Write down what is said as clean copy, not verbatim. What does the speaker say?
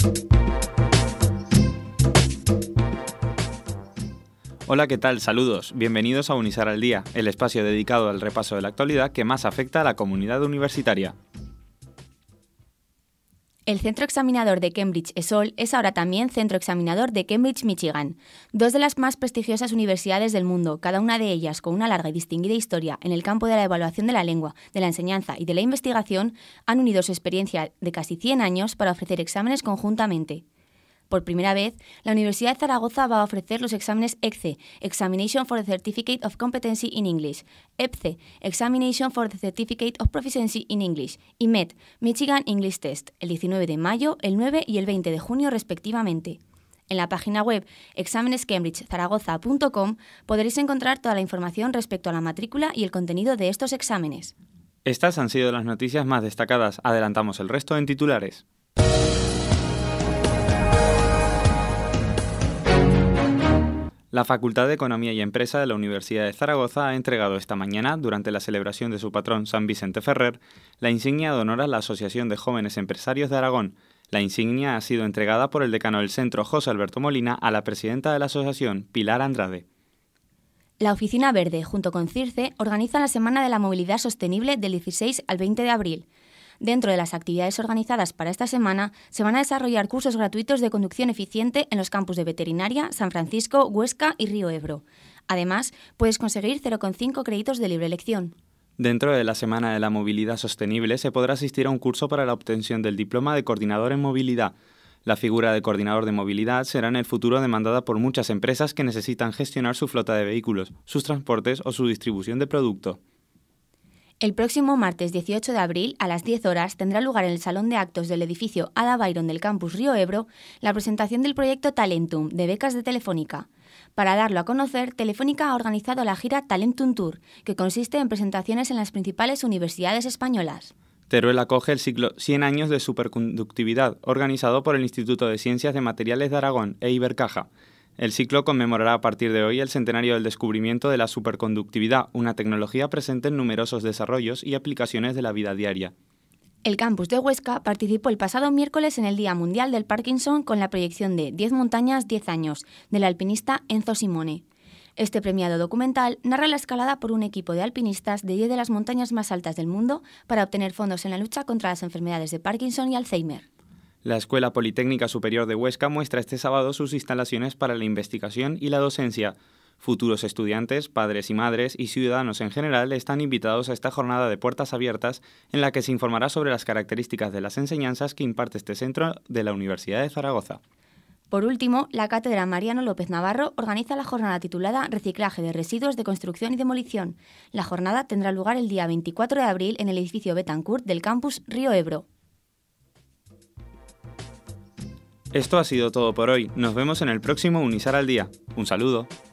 Hola, ¿qué tal? Saludos. Bienvenidos a Unisar al Día, el espacio dedicado al repaso de la actualidad que más afecta a la comunidad universitaria. El centro examinador de Cambridge ESOL es ahora también centro examinador de Cambridge, Michigan, dos de las más prestigiosas universidades del mundo, cada una de ellas con una larga y distinguida historia en el campo de la evaluación de la lengua, de la enseñanza y de la investigación, han unido su experiencia de casi 100 años para ofrecer exámenes conjuntamente. Por primera vez, la Universidad de Zaragoza va a ofrecer los exámenes ECCE, Examination for the Certificate of Competency in English, EPCE, Examination for the Certificate of Proficiency in English, y MET, Michigan English Test, el 19 de mayo, el 9 y el 20 de junio respectivamente. En la página web examenescambridgezaragoza.com podréis encontrar toda la información respecto a la matrícula y el contenido de estos exámenes. Estas han sido las noticias más destacadas. Adelantamos el resto en titulares. La Facultad de Economía y Empresa de la Universidad de Zaragoza ha entregado esta mañana, durante la celebración de su patrón San Vicente Ferrer, la insignia de honor a la Asociación de Jóvenes Empresarios de Aragón. La insignia ha sido entregada por el decano del centro, José Alberto Molina, a la presidenta de la asociación, Pilar Andrade. La Oficina Verde, junto con CIRCE, organiza la Semana de la Movilidad Sostenible del 16 al 20 de abril. Dentro de las actividades organizadas para esta semana, se van a desarrollar cursos gratuitos de conducción eficiente en los campus de Veterinaria, San Francisco, Huesca y Río Ebro. Además, puedes conseguir 0,5 créditos de libre elección. Dentro de la Semana de la Movilidad Sostenible se podrá asistir a un curso para la obtención del diploma de coordinador en movilidad. La figura de coordinador de movilidad será en el futuro demandada por muchas empresas que necesitan gestionar su flota de vehículos, sus transportes o su distribución de producto. El próximo martes 18 de abril, a las 10 horas, tendrá lugar en el Salón de Actos del edificio Ada Byron del campus Río Ebro la presentación del proyecto Talentum, de becas de Telefónica. Para darlo a conocer, Telefónica ha organizado la gira Talentum Tour, que consiste en presentaciones en las principales universidades españolas. Teruel acoge el ciclo 100 años de superconductividad, organizado por el Instituto de Ciencias de Materiales de Aragón e Ibercaja. El ciclo conmemorará a partir de hoy el centenario del descubrimiento de la superconductividad, una tecnología presente en numerosos desarrollos y aplicaciones de la vida diaria. El campus de Huesca participó el pasado miércoles en el Día Mundial del Parkinson con la proyección de 10 montañas, 10 años, del alpinista Enzo Simone. Este premiado documental narra la escalada por un equipo de alpinistas de 10 de las montañas más altas del mundo para obtener fondos en la lucha contra las enfermedades de Parkinson y Alzheimer. La Escuela Politécnica Superior de Huesca muestra este sábado sus instalaciones para la investigación y la docencia. Futuros estudiantes, padres y madres y ciudadanos en general están invitados a esta jornada de puertas abiertas en la que se informará sobre las características de las enseñanzas que imparte este centro de la Universidad de Zaragoza. Por último, la Cátedra Mariano López Navarro organiza la jornada titulada Reciclaje de Residuos de Construcción y Demolición. La jornada tendrá lugar el día 24 de abril en el edificio Betancourt del campus Río Ebro. Esto ha sido todo por hoy. Nos vemos en el próximo Unisar al Día. Un saludo.